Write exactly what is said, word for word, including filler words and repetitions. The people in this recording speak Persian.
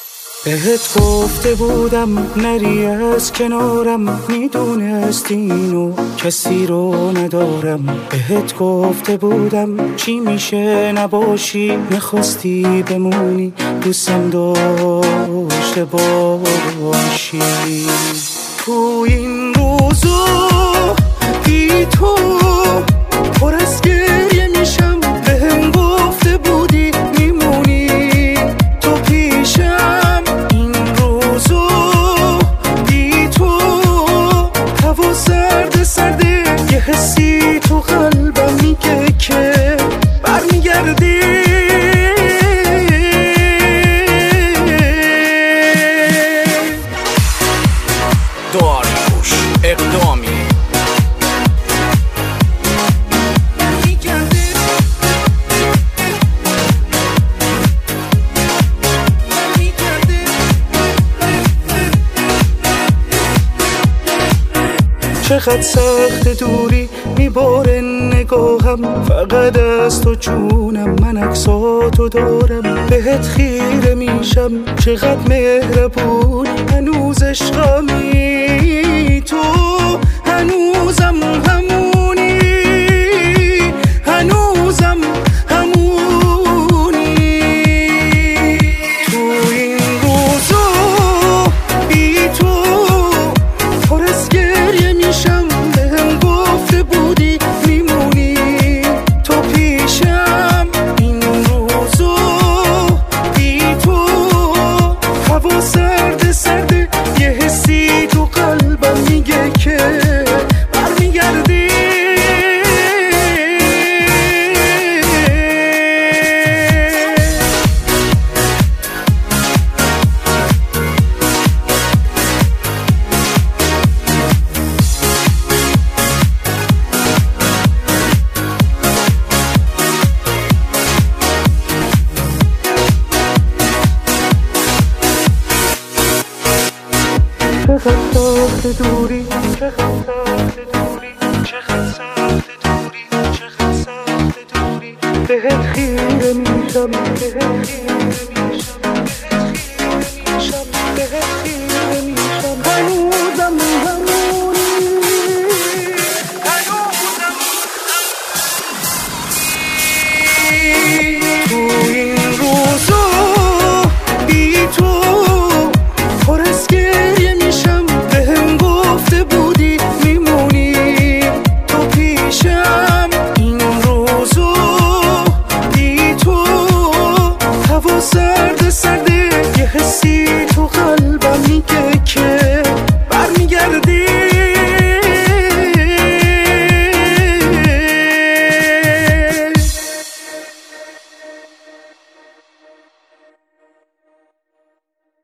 بهت گفته بودم نری از کنارم، میدونستی اینو کسی رو ندارم. بهت گفته بودم چی میشه نباشی، نخواستی بمونی دوستم داشته باشی. تو این روزو بی تو پر از گریه میشم، بهم گفته بودی میمونی تو پیشم. این روزو بی تو هوا سرد سرده، یه حسی تو قلبم میگه که برمیگردی. داریوش اقدامی چقدر سخت دوری میباره نگاهم، فقط از تو جونم من عکساتو دارم. بهت خیره میشم چقدر مهربونی، هنوز عشقمی تو هنوزم همونی، هنوزم همونی. تو این روزو بی تو پر از گریه میشم، بهم گفته بودی میمونی تو پیشم. این روزو بی تو هوا سرد سرده، یه حسی تو قلبم میگه که برمیگردی. چقدر سخت دوری، چقدر سخت دوری، چقدر سخت دوری، چقدر سخت دوری. بهت خیره میشم، بهت خیره میشم.